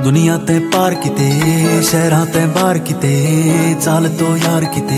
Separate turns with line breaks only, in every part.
दुनिया ते पार किते शहरां ते बाहर किते चाल तो यार किते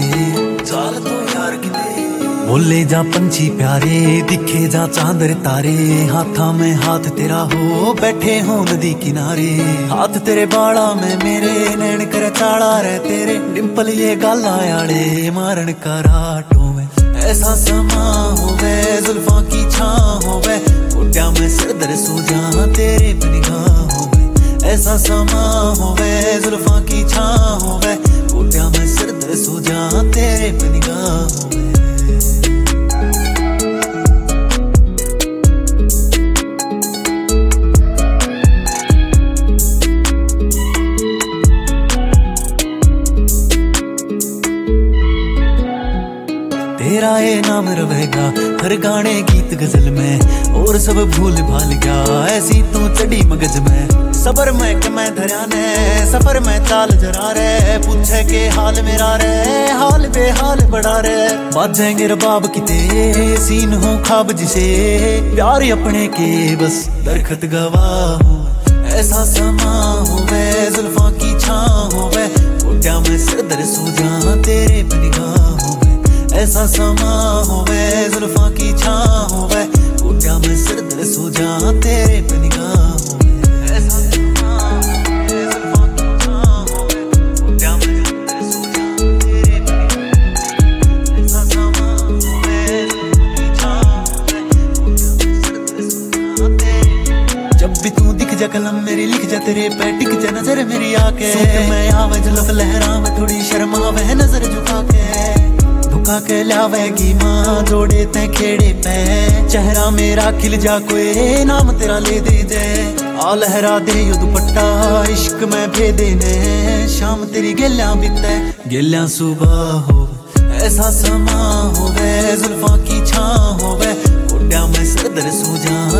बोले जा पंछी प्यारे दिखे जा चांदर तारे हाथा में हाथ तेरा हो बैठे हो नदी किनारे हाथ तेरे बाड़ा में मेरे नैन कर चाड़ा रे तेरे डिंपल ये गाला आड़े मारन का राटों में ऐसा समा होवे जुल्फां की छां होवे गोड्या में सरदर सो जा तेरे निगाहों में ऐसा समा होवे जुल्फां की छां होवे गोड्या में सरदर सो जा तेरे निगाहों में। तेरा ये नाम रहेगा हर गाने गीत गजल में और सब भूल भाल गया ऐसी तू चढ़ी मगज में सबर में कि मैं धरा ने सफर में चाल जरा रे पूछे के हाल मेरा रे हाल बेहाल बड़ा रे बाजेंगे रबाब किते सीन हो खाब जिसे प्यार अपने के बस दरखत गवाह हो ऐसा समा होवे जुल्फां की छां होवे गोड्या में सरदर सो जा तेरे निगाहों में ऐसा समा होवे जुल्फां की छां होवे गोड्या में सरदर सो जा तेरे निगाहों में ऐसा समा होवे जुल्फां की छां होवे गोड्या में सरदर सो जा तेरे निगाहों में ऐसा समा होवे जुल्फां की छां होवे गोड्या में सरदर सो जा तेरे। जब भी तू दिख जा कलम मेरी लिख जा तेरे पे टिक जा नजर मेरी आके मैं आवे जुल्फ लहरा में थोड़ी शर्मावे नजर झुका के लावेगी माँ जोड़े ते खेड़े पे चेहरा मेरा खिल जा कोई नाम तेरा ले दे जे आ लहरा दे यो दुपट्टा इश्क में भेदे ने शाम तेरी गेल्या बीते गेल्या सुबह हो ऐसा समा होवे जुल्फां की छां होवे गोड्या में सरदर सो जा